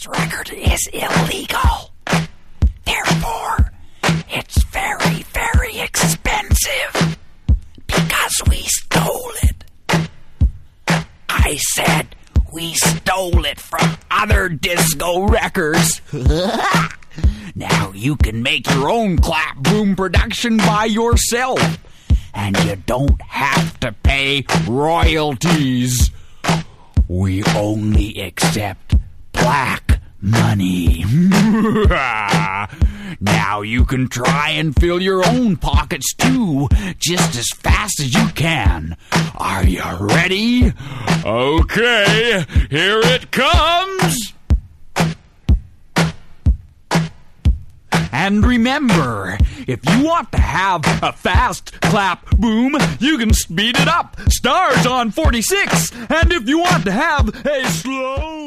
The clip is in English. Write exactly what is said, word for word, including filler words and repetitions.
fast record is illegal. Therefore, it's very, very expensive because we stole it. I said we stole it from other disco records. Now you can make your own clap boom production by yourself, and you don't have to pay royalties. We only accept black money. Now you can try and fill your own pockets too, just as fast as you can. Are you ready? Okay, here it comes. And remember, if you want to have a fast clap boom, you can speed it up. Stars on forty-six. And if you want to have a slow